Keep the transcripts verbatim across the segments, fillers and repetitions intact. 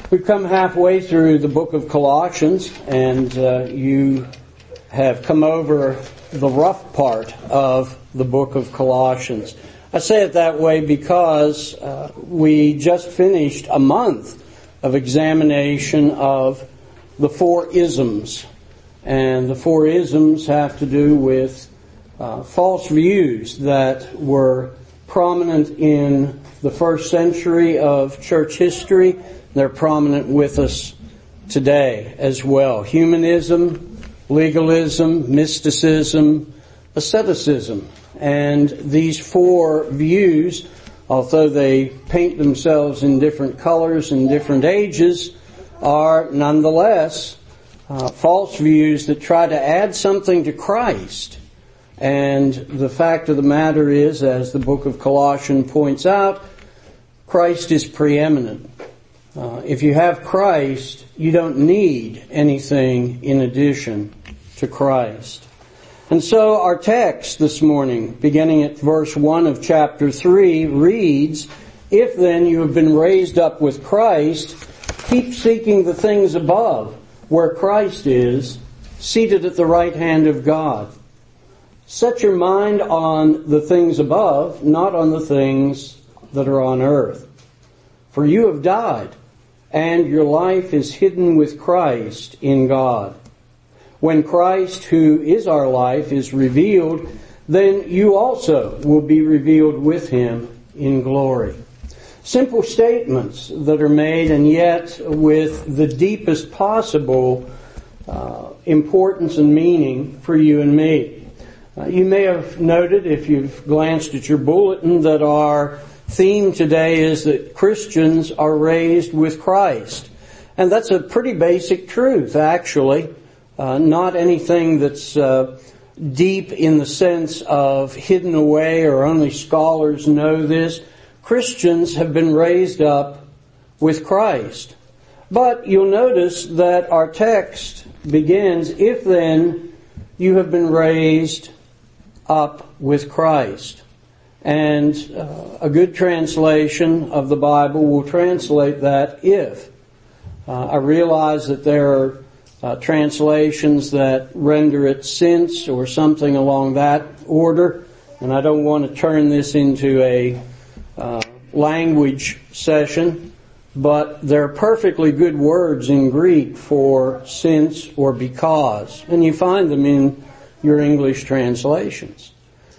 We've come halfway through the book of Colossians, and uh, you have come over the rough part of the book of Colossians. I say it that way because uh, we just finished a month of examination of the four isms. And the four isms have to do with uh, false views that were prominent in the first century of church history. They're prominent with us today as well. Humanism, legalism, mysticism, asceticism. And these four views, although they paint themselves in different colors and different ages, are nonetheless uh, false views that try to add something to Christ. And the fact of the matter is, as the book of Colossians points out, Christ is preeminent. Uh, if you have Christ, you don't need anything in addition to Christ. And so our text this morning, beginning at verse one of chapter three, reads, "If then you have been raised up with Christ, keep seeking the things above, where Christ is, seated at the right hand of God. Set your mind on the things above, not on the things that are on earth. For you have died, and your life is hidden with Christ in God. When Christ, who is our life, is revealed, then you also will be revealed with Him in glory." Simple statements that are made, and yet with the deepest possible uh, importance and meaning for you and me. Uh, you may have noted, if you've glanced at your bulletin, that our theme today is that Christians are raised with Christ. And that's a pretty basic truth, actually. Uh, not anything that's uh, deep in the sense of hidden away or only scholars know this. Christians have been raised up with Christ. But you'll notice that our text begins, "If then you have been raised up with Christ." And uh, a good translation of the Bible will translate that "if." Uh, I realize that there are uh, translations that render it "since" or something along that order, and I don't want to turn this into a uh, language session, but there are perfectly good words in Greek for "since" or "because," and you find them in your English translations.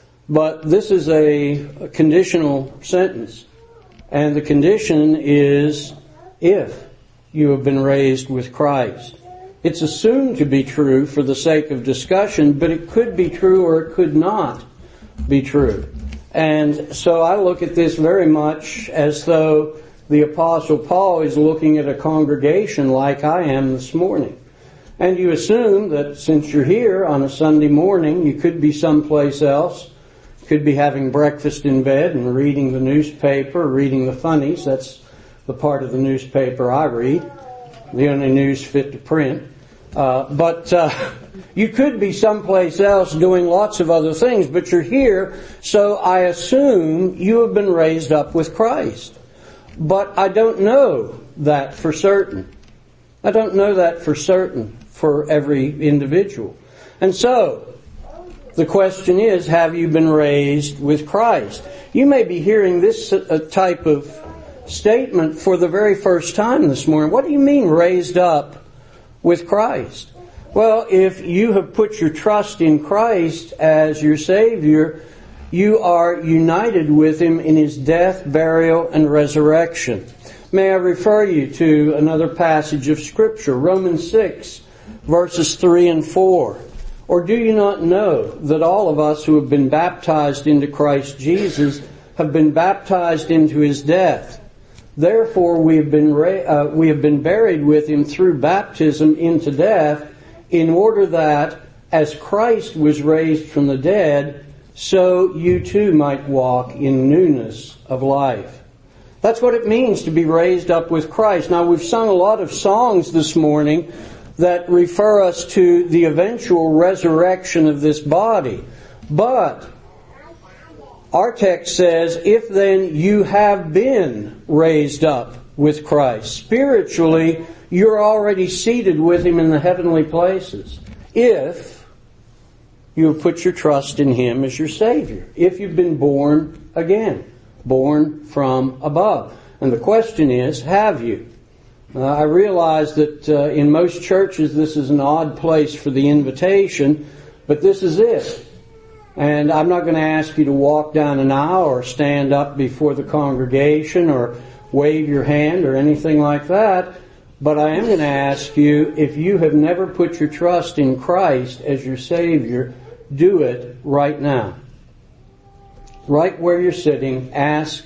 But this is a, a conditional sentence, and the condition is if you have been raised with Christ. It's assumed to be true for the sake of discussion, but it could be true or it could not be true. And so I look at this very much as though the Apostle Paul is looking at a congregation like I am this morning. And you assume that since you're here on a Sunday morning, you could be someplace else. Could be having breakfast in bed and reading the newspaper, reading the funnies. That's the part of the newspaper I read, the only news fit to print. Uh, but uh, you could be someplace else doing lots of other things, but you're here, so I assume you have been raised up with Christ. But I don't know that for certain. I don't know that for certain for every individual. And so, the question is, have you been raised with Christ? You may be hearing this type of statement for the very first time this morning. What do you mean, raised up with Christ? Well, if you have put your trust in Christ as your Savior, you are united with Him in His death, burial, and resurrection. May I refer you to another passage of Scripture, Romans six, verses three and four. Or do you not know that all of us who have been baptized into Christ Jesus have been baptized into His death? Therefore we have been ra- uh, we have been buried with Him through baptism into death, in order that, as Christ was raised from the dead, so you too might walk in newness of life. That's what it means to be raised up with Christ. Now, we've sung a lot of songs this morning that refer us to the eventual resurrection of this body. But our text says, if then you have been raised up with Christ. Spiritually, you're already seated with Him in the heavenly places. If you have put your trust in Him as your Savior. If you've been born again. Born from above. And the question is, have you? Uh, I realize that uh, in most churches this is an odd place for the invitation, but this is it. And I'm not going to ask you to walk down an aisle or stand up before the congregation or wave your hand or anything like that. But I am going to ask you, if you have never put your trust in Christ as your Savior, do it right now. Right where you're sitting, ask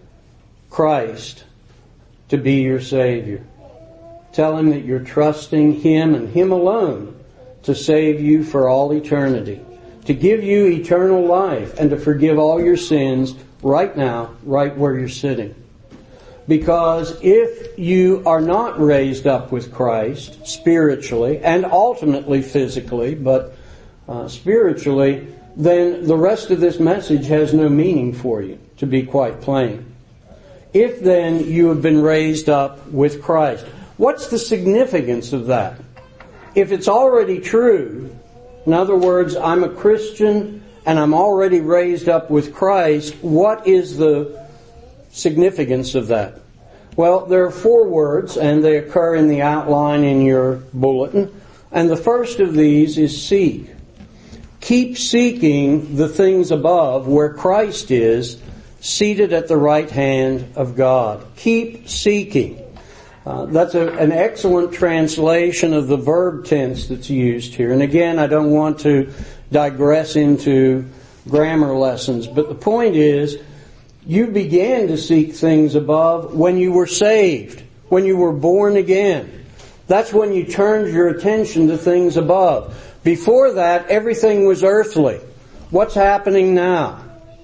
Christ to be your Savior. Tell Him that you're trusting Him and Him alone to save you for all eternity. To give you eternal life and to forgive all your sins right now, right where you're sitting. Because if you are not raised up with Christ spiritually and ultimately physically, but uh, spiritually, then the rest of this message has no meaning for you, to be quite plain. If then you have been raised up with Christ, what's the significance of that? If it's already true, in other words, I'm a Christian and I'm already raised up with Christ, what is the significance of that? Well, there are four words and they occur in the outline in your bulletin. And the first of these is seek. Keep seeking the things above where Christ is, seated at the right hand of God. Keep seeking. Uh, that's a, an excellent translation of the verb tense that's used here. And again, I don't want to digress into grammar lessons, but the point is, you began to seek things above when you were saved, when you were born again. That's when you turned your attention to things above. Before that, everything was earthly. What's happening now?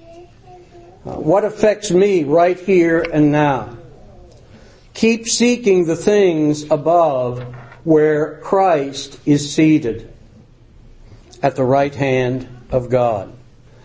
Uh, what affects me right here and now? Keep seeking the things above where Christ is seated at the right hand of God.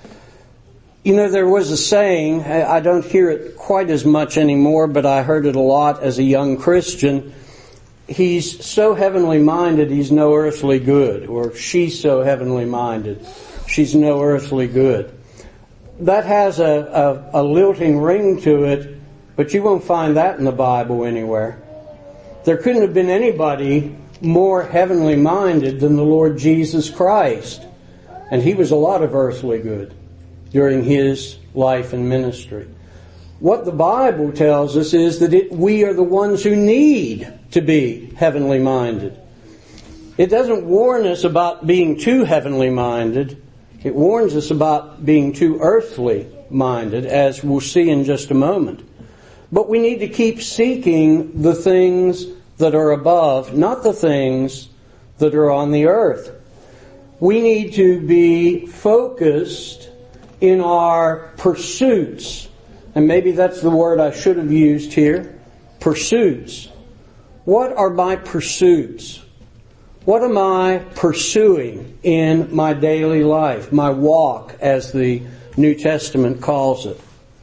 You know, there was a saying, I don't hear it quite as much anymore, but I heard it a lot as a young Christian. He's so heavenly minded, he's no earthly good. Or she's so heavenly minded, she's no earthly good. That has a, a, a lilting ring to it, but you won't find that in the Bible anywhere. There couldn't have been anybody more heavenly minded than the Lord Jesus Christ. And He was a lot of earthly good during His life and ministry. What the Bible tells us is that it, we are the ones who need to be heavenly minded. It doesn't warn us about being too heavenly minded. It warns us about being too earthly minded, as we'll see in just a moment. But we need to keep seeking the things that are above, not the things that are on the earth. We need to be focused in our pursuits. And maybe that's the word I should have used here. Pursuits. What are my pursuits? What am I pursuing in my daily life? My walk, as the New Testament calls it.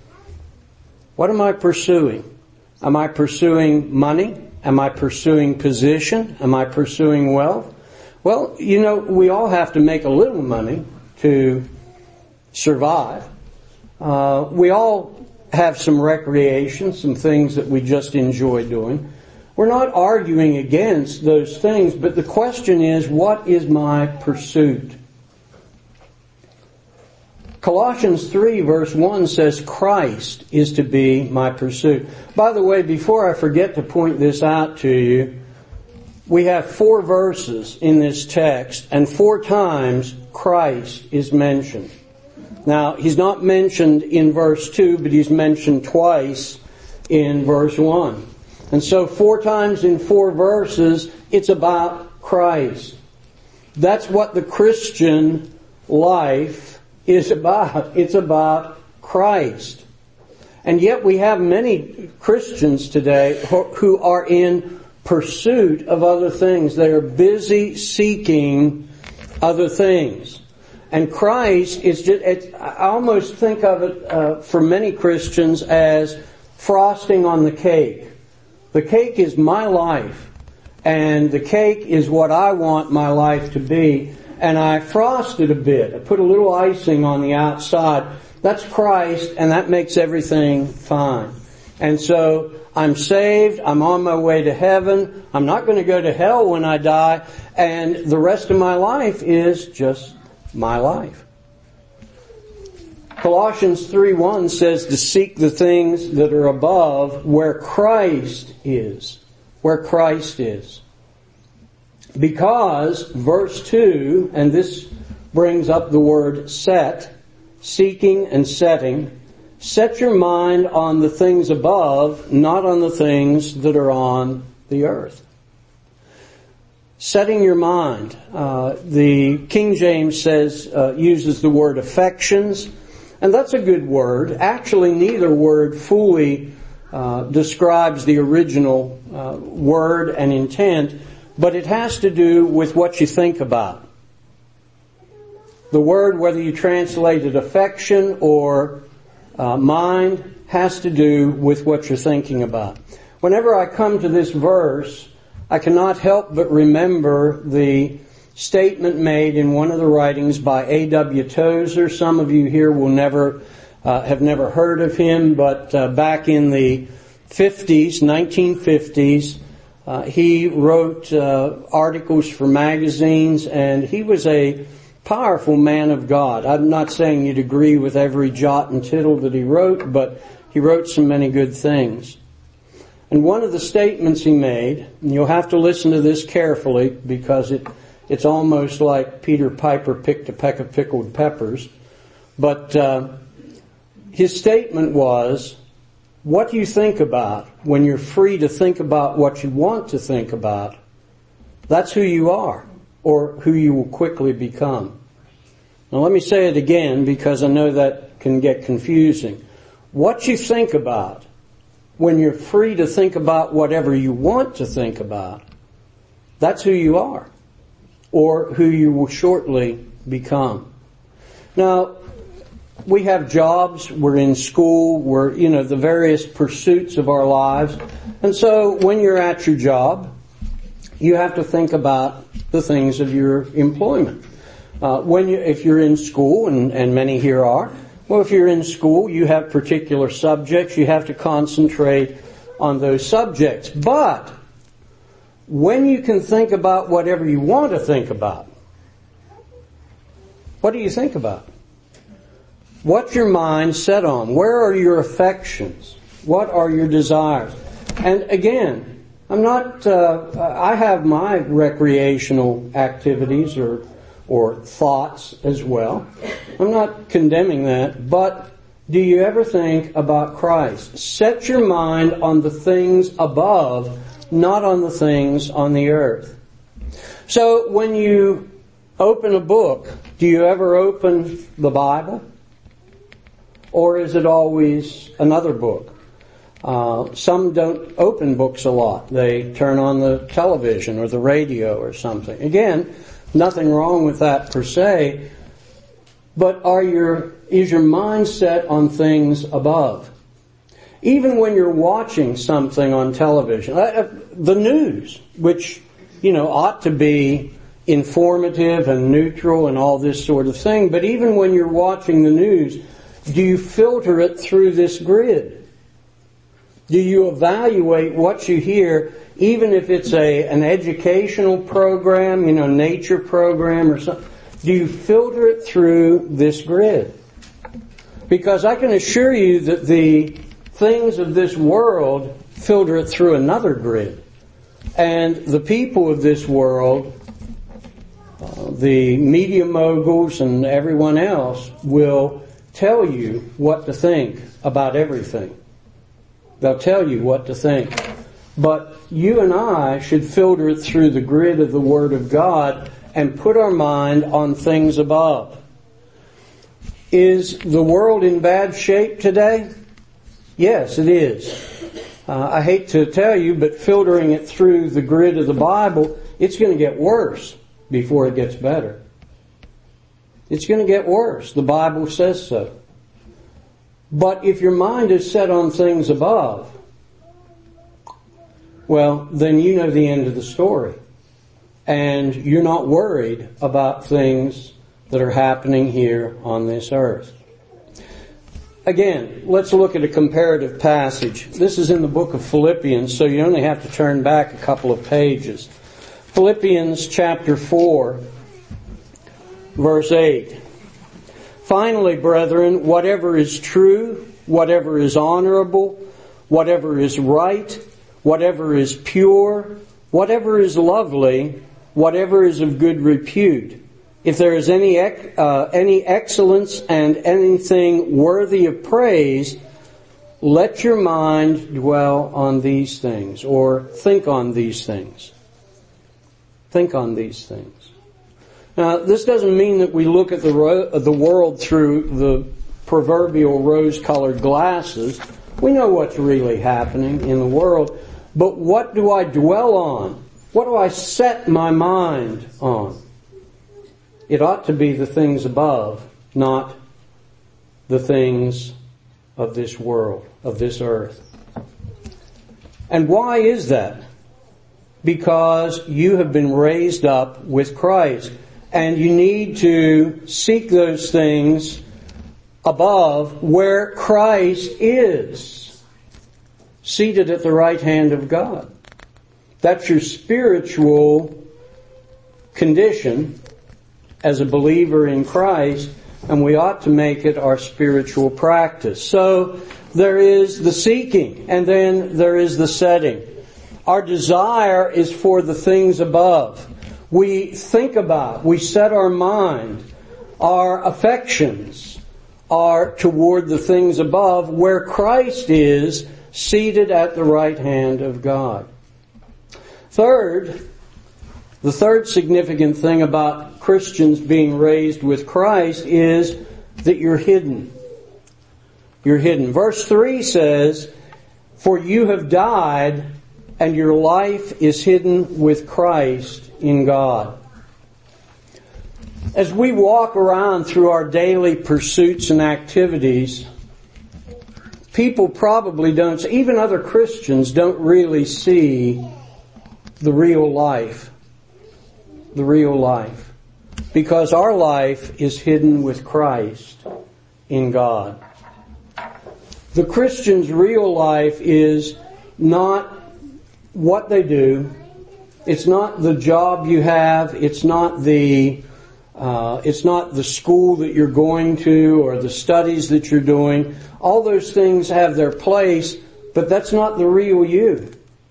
What am I pursuing? Am I pursuing money? Am I pursuing position? Am I pursuing wealth? Well, you know, we all have to make a little money to survive. Uh, we all have some recreation, some things that we just enjoy doing. We're not arguing against those things, but the question is, what is my pursuit? Colossians three verse one says Christ is to be my pursuit. By the way, before I forget to point this out to you, we have four verses in this text, and four times Christ is mentioned. Now, He's not mentioned in verse two, but He's mentioned twice in verse one. And so four times in four verses, it's about Christ. That's what the Christian life is about. It's about Christ. And yet we have many Christians today who are in pursuit of other things. They are busy seeking other things. And Christ is just, it, I almost think of it uh, for many Christians as frosting on the cake. The cake is my life, and the cake is what I want my life to be, and I frost it a bit. I put a little icing on the outside. That's Christ, and that makes everything fine. And so I'm saved, I'm on my way to heaven, I'm not going to go to hell when I die, and the rest of my life is just my life. Colossians three one says to seek the things that are above where Christ is. Where Christ is. Because, verse two, and this brings up the word set, seeking and setting, set your mind on the things above, not on the things that are on the earth. Setting your mind. Uh, the King James says, uh, uses the word affections, and that's a good word. Actually, neither word fully uh, describes the original uh, word and intent, but it has to do with what you think about. The word, whether you translate it affection or uh, mind, has to do with what you're thinking about. Whenever I come to this verse, I cannot help but remember the statement made in one of the writings by A W Tozer. Some of you here will never uh, have never heard of him, but uh, back in the fifties, nineteen fifties, uh, he wrote uh, articles for magazines, and he was a powerful man of God. I'm not saying you'd agree with every jot and tittle that he wrote, but he wrote some many good things. And one of the statements he made, and you'll have to listen to this carefully because it It's almost like Peter Piper picked a peck of pickled peppers. But uh, his statement was, what you think about when you're free to think about what you want to think about, that's who you are, or who you will quickly become. Now let me say it again because I know that can get confusing. What you think about when you're free to think about whatever you want to think about, that's who you are, or who you will shortly become. Now, we have jobs, we're in school, we're, you know, the various pursuits of our lives. And so when you're at your job, you have to think about the things of your employment. Uh, when you, if you're in school, and, and many here are, well, if you're in school, you have particular subjects, you have to concentrate on those subjects. But when you can think about whatever you want to think about, what do you think about? What's your mind set on? Where are your affections? What are your desires? And again, I'm not, uh, I have my recreational activities or, or thoughts as well. I'm not condemning that, but do you ever think about Christ? Set your mind on the things above, not on the things on the earth. So when you open a book, do you ever open the Bible? Or is it always another book? Uh, some don't open books a lot. They turn on the television or the radio or something. Again, nothing wrong with that per se, but are your, is your mind set on things above? Even when you're watching something on television, uh, the news, which, you know, ought to be informative and neutral and all this sort of thing, but even when you're watching the news, do you filter it through this grid? Do you evaluate what you hear, even if it's a an educational program, you know, nature program or something? Do you filter it through this grid? Because I can assure you that the things of this world filter it through another grid. And the people of this world, uh, the media moguls and everyone else, will tell you what to think about everything. They'll tell you what to think. But you and I should filter it through the grid of the Word of God and put our mind on things above. Is the world in bad shape today? Yes, it is. Uh, I hate to tell you, but filtering it through the grid of the Bible, it's going to get worse before it gets better. It's going to get worse. The Bible says so. But if your mind is set on things above, well, then you know the end of the story. And you're not worried about things that are happening here on this earth. Again, let's look at a comparative passage. This is in the book of Philippians, so you only have to turn back a couple of pages. Philippians chapter four, verse eight. Finally, brethren, whatever is true, whatever is honorable, whatever is right, whatever is pure, whatever is lovely, whatever is of good repute, if there is any uh, any excellence and anything worthy of praise, let your mind dwell on these things, or think on these things. Think on these things. Now, this doesn't mean that we look at the ro- the world through the proverbial rose-colored glasses. We know what's really happening in the world, but what do I dwell on? What do I set my mind on? It ought to be the things above, not the things of this world, of this earth. And why is that? Because you have been raised up with Christ, and you need to seek those things above where Christ is, seated at the right hand of God. That's your spiritual condition as a believer in Christ, and we ought to make it our spiritual practice. So there is the seeking, and then there is the setting. Our desire is for the things above. We think about, we set our mind, our affections are toward the things above where Christ is seated at the right hand of God. Third, the third significant thing about Christians being raised with Christ is that you're hidden. You're hidden. Verse three says, "For you have died, and your life is hidden with Christ in God." As we walk around through our daily pursuits and activities, people probably don't, even other Christians don't really see the real life. The real life. Because our life is hidden with Christ in God. The Christian's real life is not what they do. It's not the job you have. It's not the uh, it's not the school that you're going to or the studies that you're doing. All those things have their place, but that's not the real you.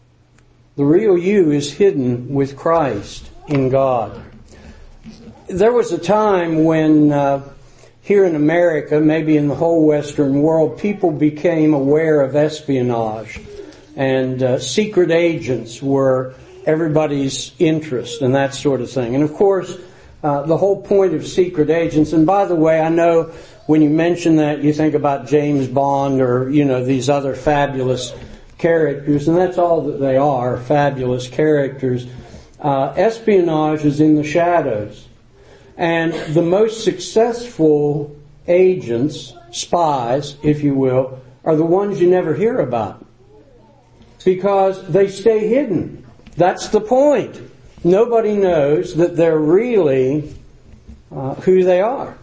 The real you is hidden with Christ in God. There was a time when uh, here in America, maybe in the whole Western world, people became aware of espionage, and uh, secret agents were everybody's interest and that sort of thing. And of course, uh, the whole point of secret agents, and by the way, I know when you mention that, you think about James Bond or, you know, these other fabulous characters, and that's all that they are, fabulous characters. Uh, espionage is in the shadows. And the most successful agents, spies, if you will, are the ones you never hear about. Because they stay hidden. That's the point. Nobody knows that they're really uh, who they are.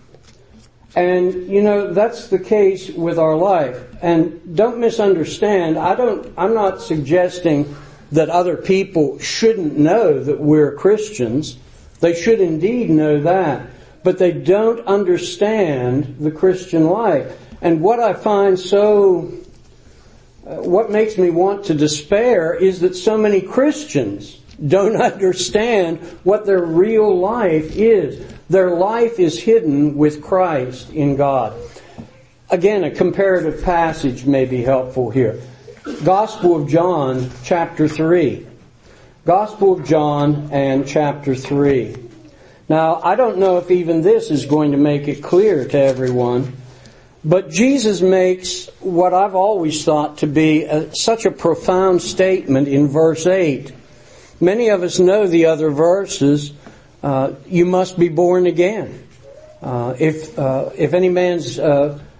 And, you know, that's the case with our life. And don't misunderstand, I don't, I'm not suggesting that other people shouldn't know that we're Christians. They should indeed know that. But they don't understand the Christian life. And what I find so, uh, what makes me want to despair is that so many Christians don't understand what their real life is. Their life is hidden with Christ in God. Again, a comparative passage may be helpful here. Gospel of John, chapter three. Gospel of John and chapter three. Now, I don't know if even this is going to make it clear to everyone, but Jesus makes what I've always thought to be a, such a profound statement in verse eight. Many of us know the other verses. Uh, you must be born again. Uh, if uh, if any man's uh,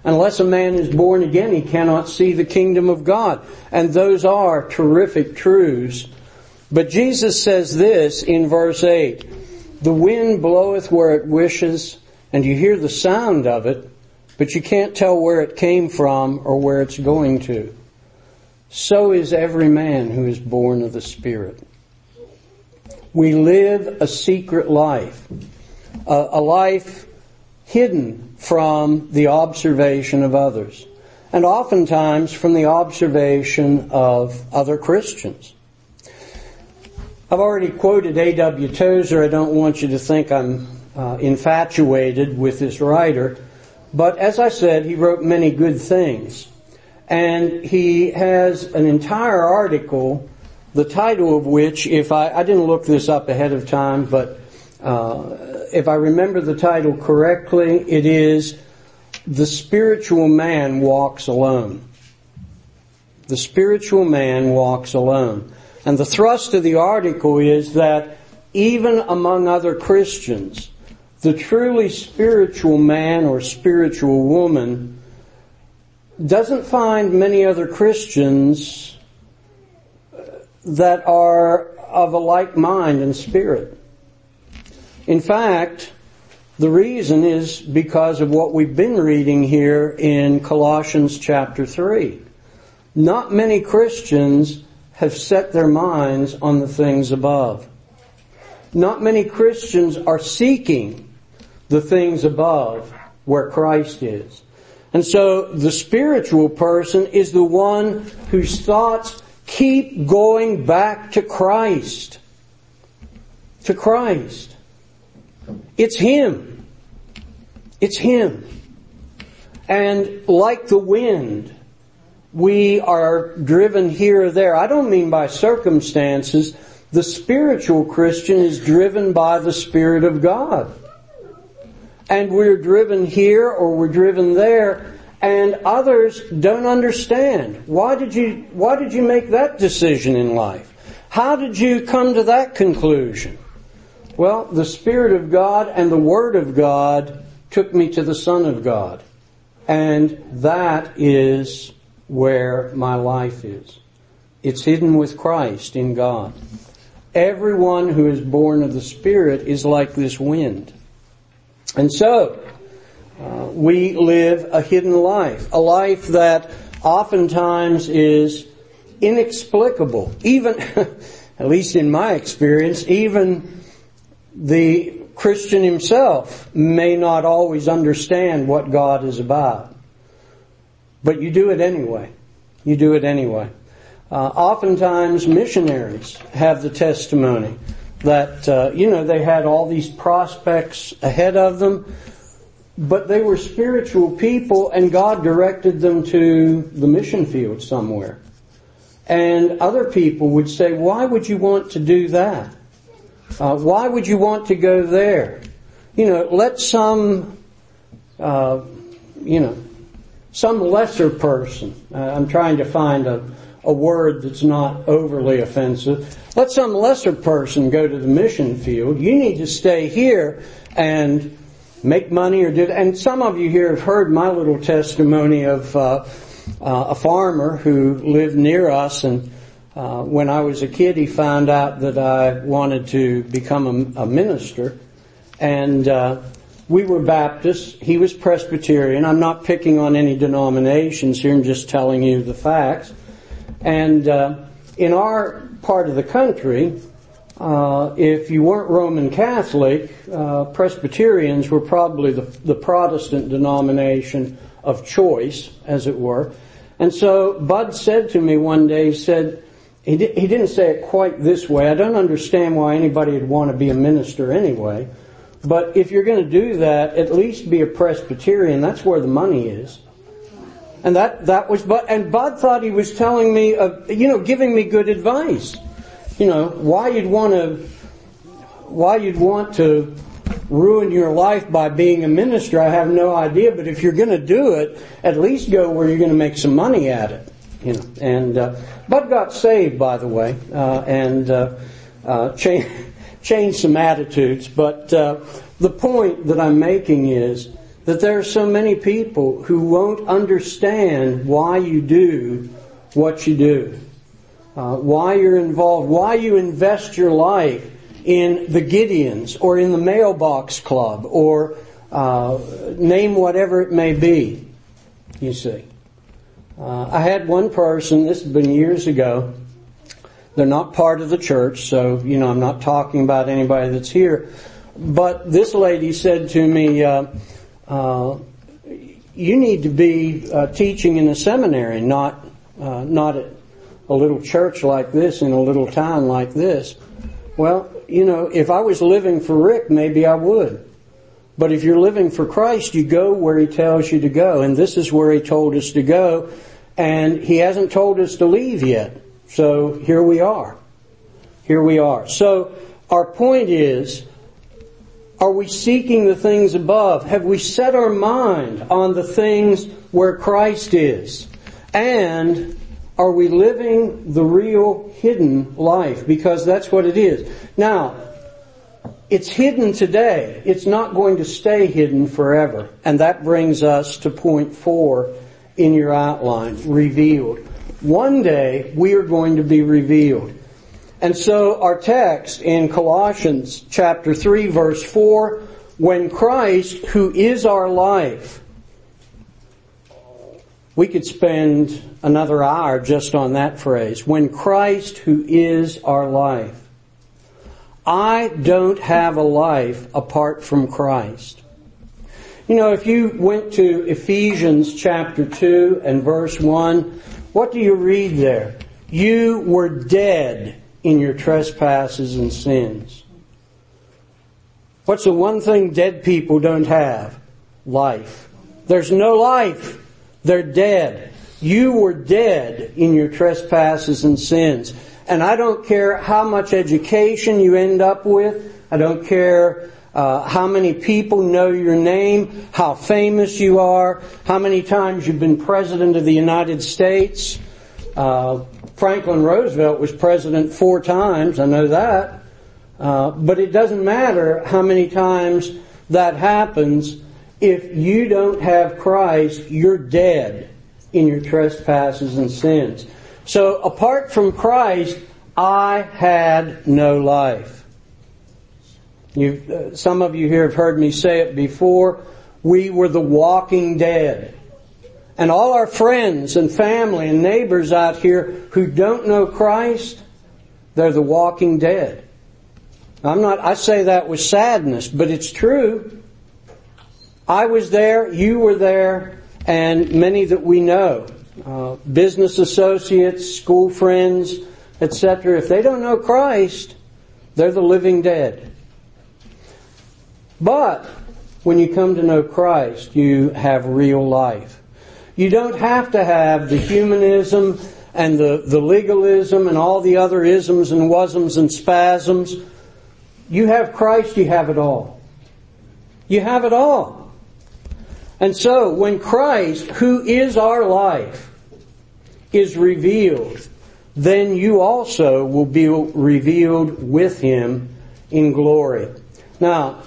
Unless a man is born again, he cannot see the kingdom of God. And those are terrific truths. But Jesus says this in verse eight, the wind bloweth where it wishes, and you hear the sound of it, but you can't tell where it came from or where it's going to. So is every man who is born of the Spirit. We live a secret life, a, a life hidden from the observation of others, and oftentimes from the observation of other Christians. I've already quoted A W Tozer. I don't want you to think I'm uh, infatuated with this writer, but as I said, he wrote many good things. And he has an entire article, the title of which, if I, I didn't look this up ahead of time, but uh, if I remember the title correctly, it is The Spiritual Man Walks Alone. The Spiritual Man Walks Alone. And the thrust of the article is that even among other Christians, the truly spiritual man or spiritual woman doesn't find many other Christians that are of a like mind and spirit. In fact, the reason is because of what we've been reading here in Colossians chapter three. Not many Christians have set their minds on the things above. Not many Christians are seeking the things above where Christ is. And so the spiritual person is the one whose thoughts keep going back to Christ. To Christ. It's Him. It's Him. And like the wind, we are driven here or there. I don't mean by circumstances. The spiritual Christian is driven by the Spirit of God. And we're driven here or we're driven there, and others don't understand. Why did you, why did you make that decision in life? How did you come to that conclusion? Well, the Spirit of God and the Word of God took me to the Son of God. And that is where my life is. It's hidden with Christ in God. Everyone who is born of the Spirit is like this wind. And so, uh, we live a hidden life, a life that oftentimes is inexplicable. Even, at least in my experience, even the Christian himself may not always understand what God is about. But you do it anyway. You do it anyway. Uh, oftentimes missionaries have the testimony that, uh, you know, they had all these prospects ahead of them, but they were spiritual people and God directed them to the mission field somewhere. And other people would say, why would you want to do that? Uh, why would you want to go there? You know, let some, uh, you know, some lesser person, uh, I'm trying to find a, a word that's not overly offensive. Let some lesser person go to the mission field. You need to stay here and make money or do that. And some of you here have heard my little testimony of uh, uh, a farmer who lived near us, and uh, when I was a kid he found out that I wanted to become a, a minister, and uh, we were Baptists. He was Presbyterian. I'm not picking on any denominations here. I'm just telling you the facts. And uh, in our part of the country, uh, if you weren't Roman Catholic, uh, Presbyterians were probably the, the Protestant denomination of choice, as it were. And so Bud said to me one day, he said, he, di- he didn't say it quite this way. I don't understand why anybody would want to be a minister anyway. But if you're going to do that, at least be a Presbyterian. That's where the money is. And that, that was, but, and Bud thought he was telling me, uh, you know, giving me good advice. You know, why you'd want to, why you'd want to ruin your life by being a minister, I have no idea. But if you're going to do it, at least go where you're going to make some money at it. You know, and, uh, Bud got saved, by the way, uh, and, uh, uh, changed, changed some attitudes. But, uh, the point that I'm making is, that there are so many people who won't understand why you do what you do, uh, why you're involved, why you invest your life in the Gideons or in the mailbox club or uh, name whatever it may be, you see. Uh, I had one person, this has been years ago, they're not part of the church, so, you know, I'm not talking about anybody that's here, but this lady said to me, uh, uh, you need to be uh, teaching in a seminary, not uh, not at a little church like this in a little town like this. Well, you know, if I was living for Rick, maybe I would. But if you're living for Christ, you go where He tells you to go. And this is where He told us to go. And He hasn't told us to leave yet. So here we are. Here we are. So our point is, are we seeking the things above? Have we set our mind on the things where Christ is? And are we living the real hidden life? Because that's what it is. Now, it's hidden today. It's not going to stay hidden forever. And that brings us to point four in your outline, revealed. One day we are going to be revealed. And so our text in Colossians chapter three verse four, when Christ, who is our life, we could spend another hour just on that phrase. When Christ, who is our life. I don't have a life apart from Christ. You know, if you went to Ephesians chapter two and verse one, what do you read there? You were dead in your trespasses and sins. What's the one thing dead people don't have? Life. There's no life. They're dead. You were dead in your trespasses and sins. And I don't care how much education you end up with. I don't care uh, how many people know your name, how famous you are, how many times you've been President of the United States. Uh, Franklin Roosevelt was president four times, I know that. Uh, but it doesn't matter how many times that happens. If you don't have Christ, you're dead in your trespasses and sins. So apart from Christ, I had no life. You, uh, some of you here have heard me say it before. We were the walking dead. And all our friends and family and neighbors out here who don't know Christ, they're the walking dead. I'm not, I say that with sadness, but it's true. I was there, you were there, and many that we know, uh, business associates, school friends, et cetera. If they don't know Christ, they're the living dead. But when you come to know Christ, you have real life. You don't have to have the humanism and the, the legalism and all the other isms and wasms and spasms. You have Christ, you have it all. You have it all. And so when Christ, who is our life, is revealed, then you also will be revealed with Him in glory. Now,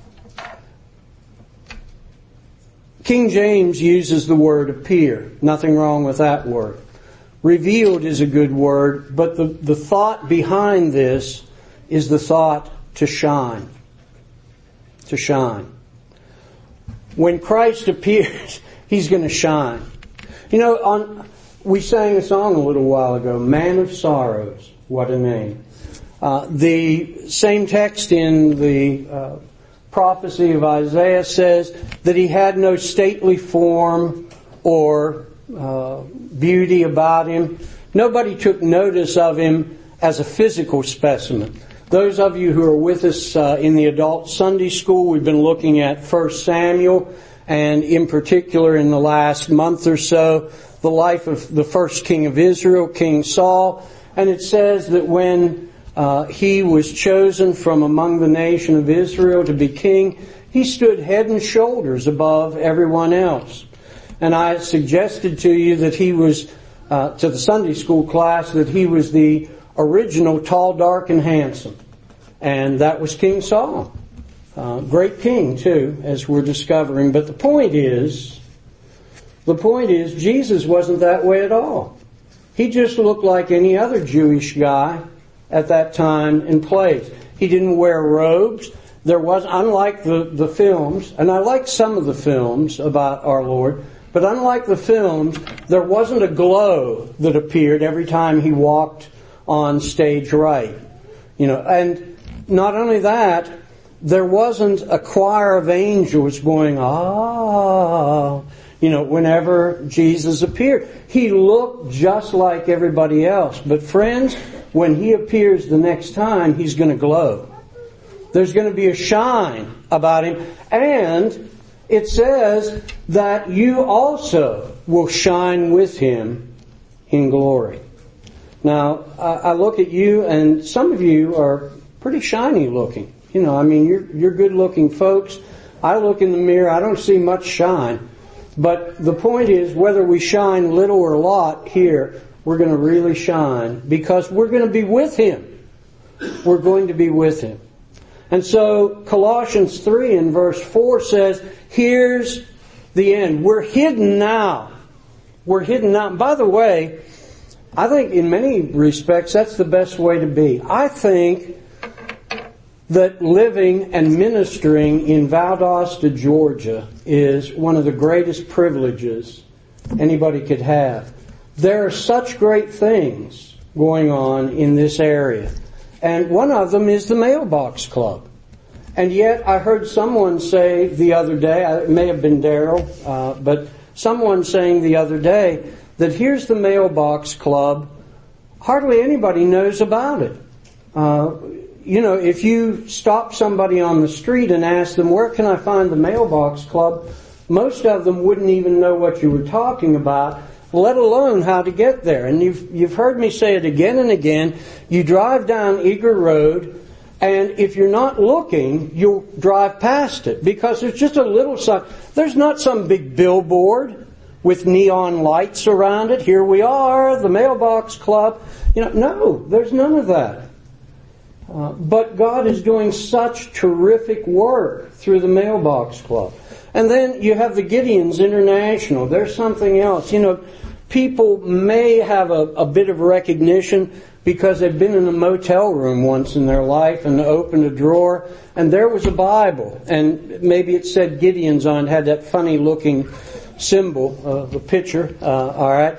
King James uses the word appear. Nothing wrong with that word. Revealed is a good word, but the, the thought behind this is the thought to shine. To shine. When Christ appears, He's going to shine. You know, on we sang a song a little while ago, Man of Sorrows. What a name. Uh, the same text in the uh, prophecy of Isaiah says that He had no stately form or uh, beauty about Him. Nobody took notice of Him as a physical specimen. Those of you who are with us uh, in the adult Sunday school, we've been looking at First Samuel, and in particular in the last month or so, the life of the first king of Israel, King Saul. And it says that when uh, he was chosen from among the nation of Israel to be king, he stood head and shoulders above everyone else. And I suggested to you that he was, uh, to the Sunday school class, that he was the original tall, dark, and handsome. And that was King Saul. Uh, great king, too, as we're discovering. But the point is, the point is, Jesus wasn't that way at all. He just looked like any other Jewish guy at that time and place. He didn't wear robes. There was, unlike the, the films, and I like some of the films about our Lord, but unlike the films, there wasn't a glow that appeared every time he walked on stage right. You know, and not only that, there wasn't a choir of angels going, ah, you know, whenever Jesus appeared. He looked just like everybody else. But friends, when he appears the next time, he's going to glow. There's going to be a shine about him. And it says that you also will shine with him in glory. Now, I look at you, and some of you are pretty shiny looking. You know, I mean, you're you're good looking folks. I look in the mirror, I don't see much shine. But the point is, whether we shine little or a lot here, we're going to really shine because we're going to be with him. We're going to be with him. And so Colossians three and verse four says, here's the end. We're hidden now. We're hidden now. And by the way, I think in many respects that's the best way to be. I think that living and ministering in Valdosta, Georgia is one of the greatest privileges anybody could have. There are such great things going on in this area. And one of them is the Mailbox Club. And yet I heard someone say the other day, it may have been Daryl, uh, but someone saying the other day that here's the Mailbox Club. Hardly anybody knows about it. Uh, you know, if you stop somebody on the street and ask them, where can I find the Mailbox Club? Most of them wouldn't even know what you were talking about, let alone how to get there. And you've, you've heard me say it again and again. You drive down Eager Road, and if you're not looking, you'll drive past it because there's just a little sign. There's not some big billboard with neon lights around it. Here we are, the Mailbox Club. You know, no, there's none of that. Uh, but God is doing such terrific work through the Mailbox Club. And then you have the Gideons International. There's something else. You know, people may have a, a bit of recognition because they've been in a motel room once in their life and opened a drawer and there was a Bible. And maybe it said Gideons on it, had that funny looking symbol, uh, the picture, uh, all right.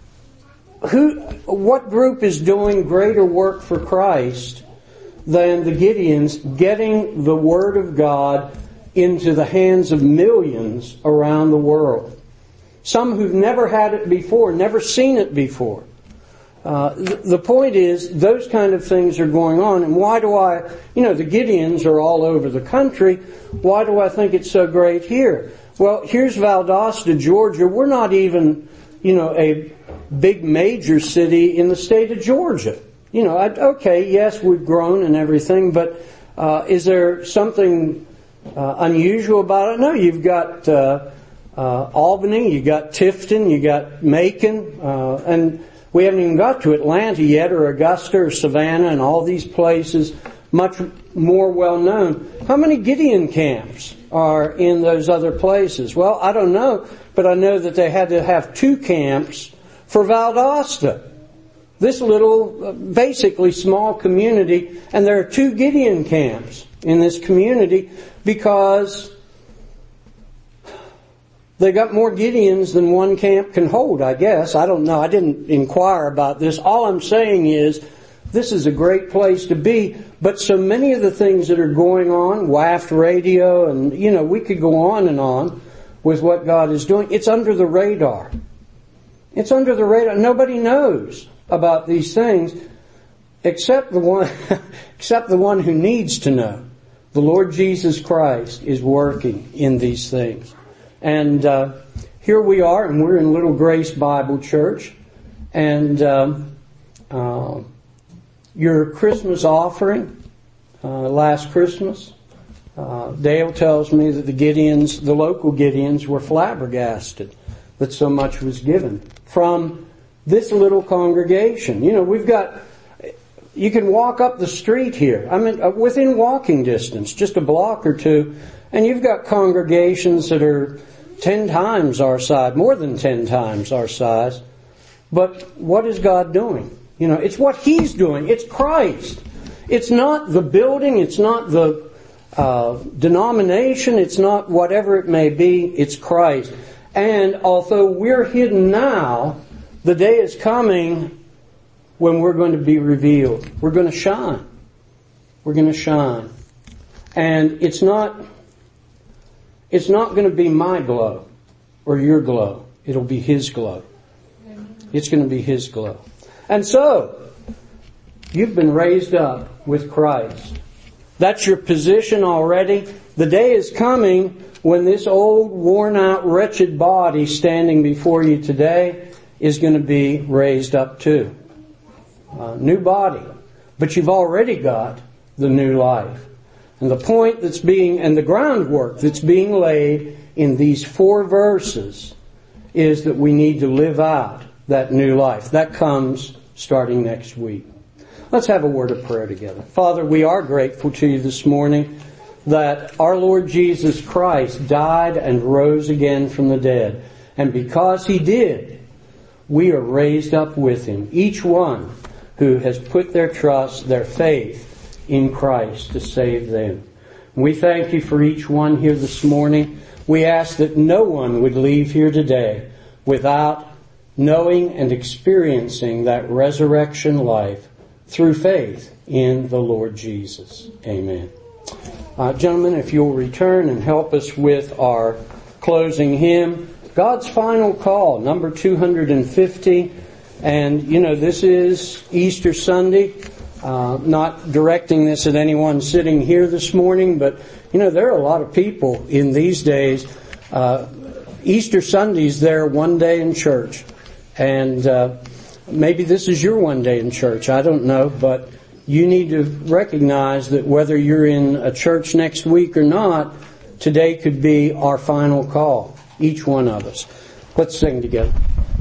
Who, what group is doing greater work for Christ than the Gideons getting the Word of God into the hands of millions around the world? Some who've never had it before, never seen it before. Uh, th- the point is, those kind of things are going on. And why do I, you know, the Gideons are all over the country. Why do I think it's so great here? Well, here's Valdosta, Georgia. We're not even, you know, a big major city in the state of Georgia. You know, I, okay, yes, we've grown and everything, but uh, is there something uh, unusual about it? No, you've got uh, uh, Albany, you got Tifton, you got Macon, uh, and we haven't even got to Atlanta yet, or Augusta, or Savannah, and all these places, much more well known. How many Gideon camps are in those other places? Well, I don't know, but I know that they had to have two camps for Valdosta. This little, basically small community, and there are two Gideon camps in this community because they got more Gideons than one camp can hold, I guess. I don't know. I didn't inquire about this. All I'm saying is this is a great place to be, but so many of the things that are going on, W A F T radio, and, you know, we could go on and on with what God is doing. It's under the radar. It's under the radar. Nobody knows about these things except the one except the one who needs to know. The Lord Jesus Christ is working in these things. And uh, here we are, and we're in Little Grace Bible Church. And um, uh, your Christmas offering uh, last Christmas, uh, Dale tells me that the Gideons, the local Gideons, were flabbergasted that so much was given from this little congregation. You know, we've got, You can walk up the street here. I mean, within walking distance, just a block or two, and you've got congregations that are ten times our size, more than ten times our size. But what is God doing? You know, it's what He's doing. It's Christ. It's not the building. It's not the uh, denomination. It's not whatever it may be. It's Christ. And although we're hidden now, the day is coming when we're going to be revealed. We're going to shine. We're going to shine. And it's not, it's not going to be my glow or your glow. It'll be His glow. It's going to be His glow. And so, you've been raised up with Christ. That's your position already. The day is coming when this old, worn-out, wretched body standing before you today is going to be raised up too. A new body. But you've already got the new life. And the point that's being, and the groundwork that's being laid in these four verses is that we need to live out that new life. That comes starting next week. Let's have a word of prayer together. Father, we are grateful to you this morning that our Lord Jesus Christ died and rose again from the dead. And because He did, we are raised up with Him. Each one who has put their trust, their faith in Christ to save them. We thank you for each one here this morning. We ask that no one would leave here today without knowing and experiencing that resurrection life through faith in the Lord Jesus. Amen. Uh, gentlemen, if you'll return and help us with our closing hymn, God's Final Call, number two hundred fifty. And, you know, this is Easter Sunday. Uh, not directing this at anyone sitting here this morning, but, you know, there are a lot of people in these days. Uh, Easter Sunday's their one day in church. And uh, maybe this is your one day in church. I don't know. But you need to recognize that whether you're in a church next week or not, today could be our final call. Each one of us. Let's sing together.